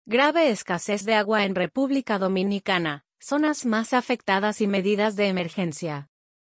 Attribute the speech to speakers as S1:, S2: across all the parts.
S1: Grave escasez de agua en República Dominicana, zonas más afectadas y medidas de emergencia.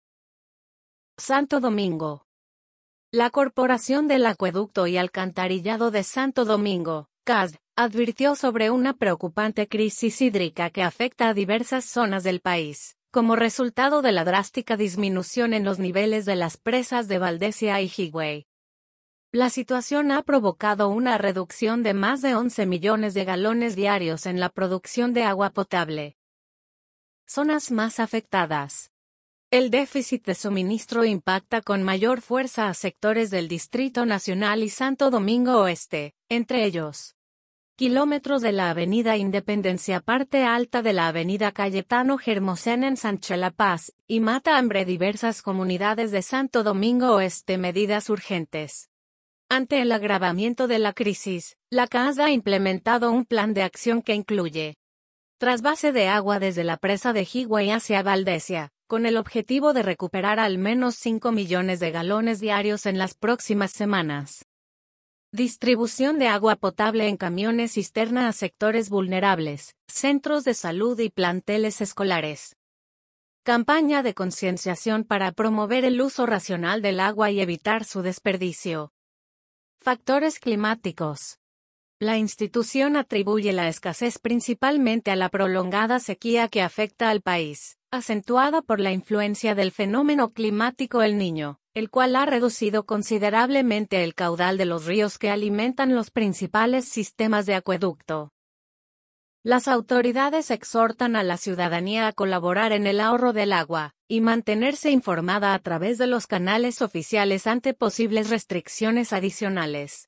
S1: Santo Domingo. La Corporación del Acueducto y Alcantarillado de Santo Domingo, CASD, advirtió sobre una preocupante crisis hídrica que afecta a diversas zonas del país, como resultado de la drástica disminución en los niveles de las presas de Valdesia y Higüey. La situación ha provocado una reducción de más de 11 millones de galones diarios en la producción de agua potable. Zonas más afectadas. El déficit de suministro impacta con mayor fuerza a sectores del Distrito Nacional y Santo Domingo Oeste, entre ellos kilómetros de la Avenida Independencia, parte alta de la Avenida Cayetano Hermosén en Sancho La Paz, y mata hambre diversas comunidades de Santo Domingo Oeste. Medidas urgentes. Ante el agravamiento de la crisis, la CASD ha implementado un plan de acción que incluye trasvase de agua desde la presa de Higüey hacia Valdesia, con el objetivo de recuperar al menos 5 millones de galones diarios en las próximas semanas. Distribución de agua potable en camiones cisterna a sectores vulnerables, centros de salud y planteles escolares. Campaña de concienciación para promover el uso racional del agua y evitar su desperdicio. Factores climáticos. La institución atribuye la escasez principalmente a la prolongada sequía que afecta al país, acentuada por la influencia del fenómeno climático El Niño, el cual ha reducido considerablemente el caudal de los ríos que alimentan los principales sistemas de acueducto. Las autoridades exhortan a la ciudadanía a colaborar en el ahorro del agua, y mantenerse informada a través de los canales oficiales ante posibles restricciones adicionales.